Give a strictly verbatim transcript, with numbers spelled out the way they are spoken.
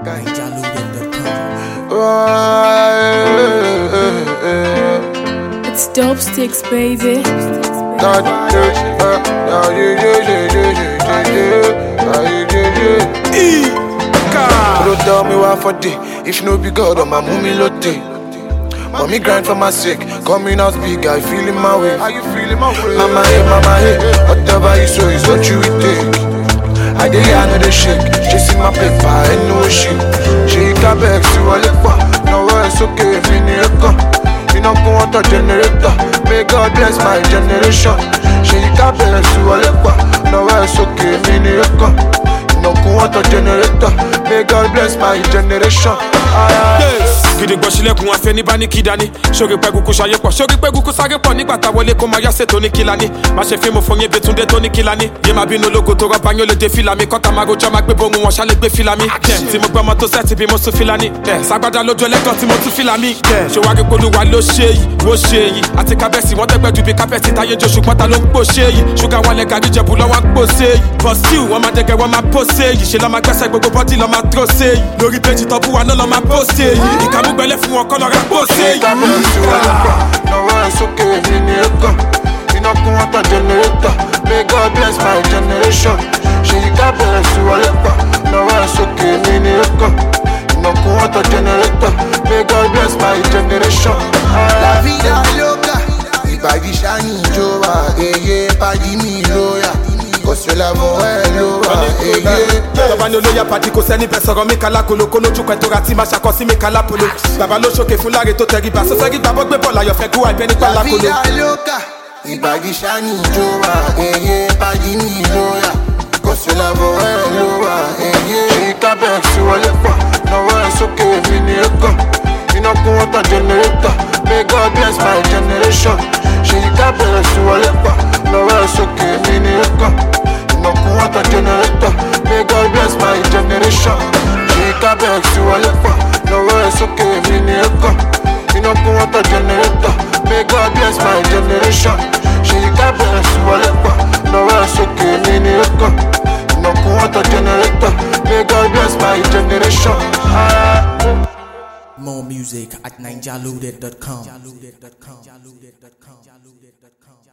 Ninja Loaded dot com. It's dope sticks, baby. Don't tell me what for day. If no be God on my mummy lotte. Mommy grind for my sake. Coming out big, I feeling my way. Are you feeling my way? Mama hey, mama hey. Whatever you saw is what you will take. I dey I know the shake. Chasing my paper, I know shit. She got back to a leper. No it's okay, finish it come. You know go want a generator. May God bless my generation. She got back to a leper. No it's okay, finish it come. You know go want a generator. May God bless my generation. Gidi gbọ́ sílẹ̀kùn afẹ́ ní bá ní kí dání. Ṣorí pẹ́gù kú ṣayé pọ̀, ṣorí pẹ́gù kú sáré pọ̀. Nígbà tá wọlé kó máa yáṣẹ́ tó ní kíla ní. Má ṣe fíìmù fún yín Bétúndé tó ní kíla ní. Yé máa bínú ológo tó rọ́bà yín ó lè dé fìlà mi. Kọ́ta máa rojọ́ máa gbé borun wọn ṣá lè gbé fìlà mi. Tí mo gbọ́ ọmọ tó sẹ́ẹ̀tì bí mo sún fìlà ní. Sàgbádá lójú ẹlẹ́gàn tí mo tún fìlà mi. Ṣé wàá rí polúwa ló ṣe yìí, wó ṣe yìí. Àti kábẹ́sì wọ́n tẹ́gbẹ́ ju bí kápẹ́sì táyé jó ṣùgbọ́n ta ló ń pò ṣe yìí. Ṣúgà wọn lẹ gàrí jẹ̀bù lọ́wọ́ ń pò ṣe yìí. Bọ̀síù wọ́n máa dẹ́gẹ́ wọ́n máa pò ṣe yìí. Ṣé lọ́ máa gbẹ́sẹ̀ gbogbo bọ́dì lọ́ máa tró ṣe yìí. Lórí péjì tọ́bú wa náà lọ́ máa pò ṣe yìí. Ìkàmúgbẹ́lẹ́ fún wọn kọ́ lọ́ra pò ṣe yìí. No it's okay, finish it come. You know go want a generator. May God bless my generation. She got bless to a leper. No it's okay, finish it come. You know go want a generator. May God bless my generation. La vida loca, ìbàdí ṣáni ìjọba, èyí pàdí mi lóya. Kò sí lámọ̀ ẹ̀ lówà, èyí. Bàbá ní olóyè àpàdé kò sẹ́ni bẹ́ẹ̀ sọ̀rọ̀ mi kálá kolo kó lójú kan tó ra tí máa ṣàkọsí mi kálá polo. Bàbá ló ṣòkè fún láre tó tẹríba sọ́sẹ́ rí gbàgbọ́ gbé bọ́ọ̀lù ayọ̀fẹ́ gúwà ìbẹ́ nípa La lákolo. vida loca, ìbàdí ṣáni ìjọba, èyí pàdí mi lóya. Kò sí lámọ̀ ẹ̀ lówà, èyí. She got back to a leper. No it's okay, finish it come. You know go want a generator. May God bless my generation. She got back to a leper. No it's okay, finish it come. You know go want a generator. May God bless my generation. She got back to a leper. No it's okay, finish it come. You know go want a generator. May God bless my generation. She got back to a leper. No it's okay, finish it come. You know go want a generator. May God bless my generation. More music at Ninja Loaded dot com.